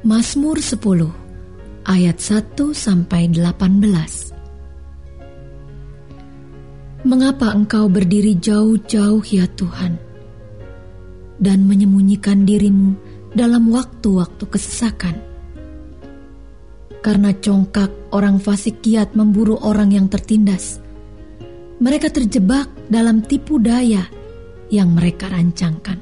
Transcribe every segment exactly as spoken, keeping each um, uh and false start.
Mazmur sepuluh ayat satu sampai delapan belas. Mengapa engkau berdiri jauh-jauh ya Tuhan, dan menyembunyikan dirimu dalam waktu-waktu kesesakan? Karena congkak orang fasik kiat memburu orang yang tertindas. Mereka terjebak dalam tipu daya yang mereka rancangkan.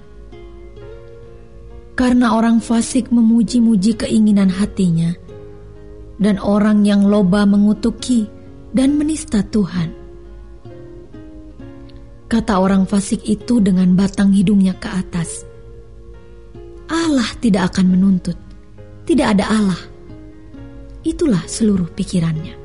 Karena orang fasik memuji-muji keinginan hatinya, dan orang yang loba mengutuki dan menista Tuhan. Kata orang fasik itu dengan batang hidungnya ke atas, Allah tidak akan menuntut, tidak ada Allah. Itulah seluruh pikirannya.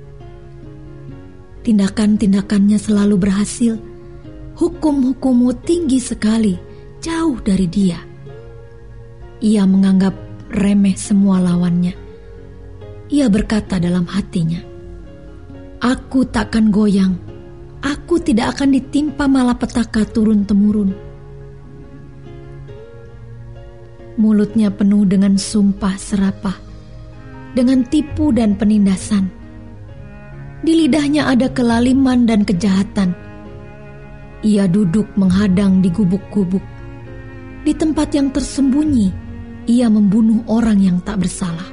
Tindakan-tindakannya selalu berhasil. Hukum-hukummu tinggi sekali, jauh dari dia. Ia menganggap remeh semua lawannya. Ia berkata dalam hatinya, aku takkan goyang, aku tidak akan ditimpa malapetaka turun-temurun. Mulutnya penuh dengan sumpah serapah, dengan tipu dan penindasan. Di lidahnya ada kelaliman dan kejahatan. Ia duduk menghadang di gubuk-gubuk. Di tempat yang tersembunyi, ia membunuh orang yang tak bersalah.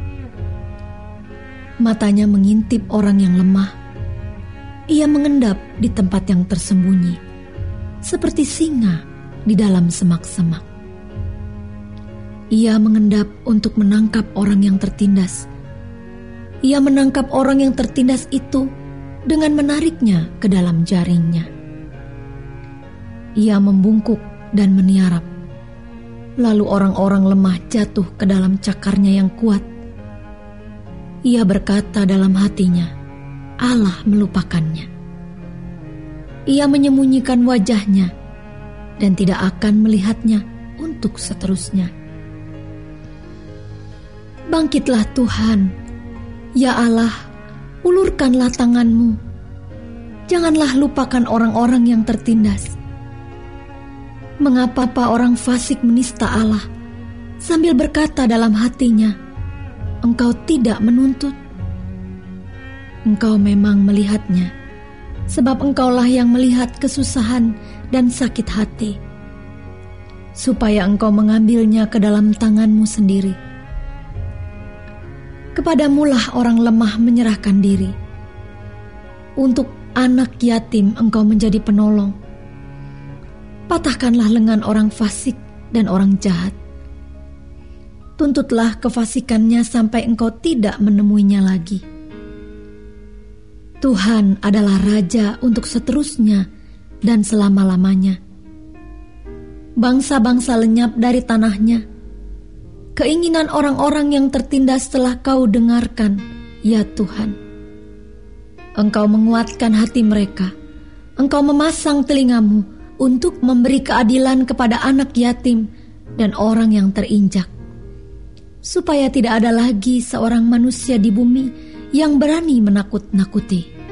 Matanya mengintip orang yang lemah. Ia mengendap di tempat yang tersembunyi, seperti singa di dalam semak-semak. Ia mengendap untuk menangkap orang yang tertindas. Ia menangkap orang yang tertindas itu dengan menariknya ke dalam jaringnya. Ia membungkuk dan meniarap. Lalu orang-orang lemah jatuh ke dalam cakarnya yang kuat. Ia berkata dalam hatinya, Allah melupakannya. Ia menyembunyikan wajahnya dan tidak akan melihatnya untuk seterusnya. Bangkitlah Tuhan, ya Allah, ulurkanlah tanganmu. Janganlah lupakan orang-orang yang tertindas. Mengapa orang fasik menista Allah, sambil berkata dalam hatinya, engkau tidak menuntut? Engkau memang melihatnya, sebab engkaulah yang melihat kesusahan dan sakit hati, supaya engkau mengambilnya ke dalam tanganmu sendiri. Kepadamulah orang lemah menyerahkan diri. Untuk anak yatim engkau menjadi penolong. Patahkanlah lengan orang fasik dan orang jahat. Tuntutlah kefasikannya sampai engkau tidak menemuinya lagi. Tuhan adalah Raja untuk seterusnya dan selama-lamanya. Bangsa-bangsa lenyap dari tanahnya. Keinginan orang-orang yang tertindas telah kau dengarkan, ya Tuhan. Engkau menguatkan hati mereka. Engkau memasang telingamu untuk memberi keadilan kepada anak yatim dan orang yang terinjak, supaya tidak ada lagi seorang manusia di bumi yang berani menakut-nakuti.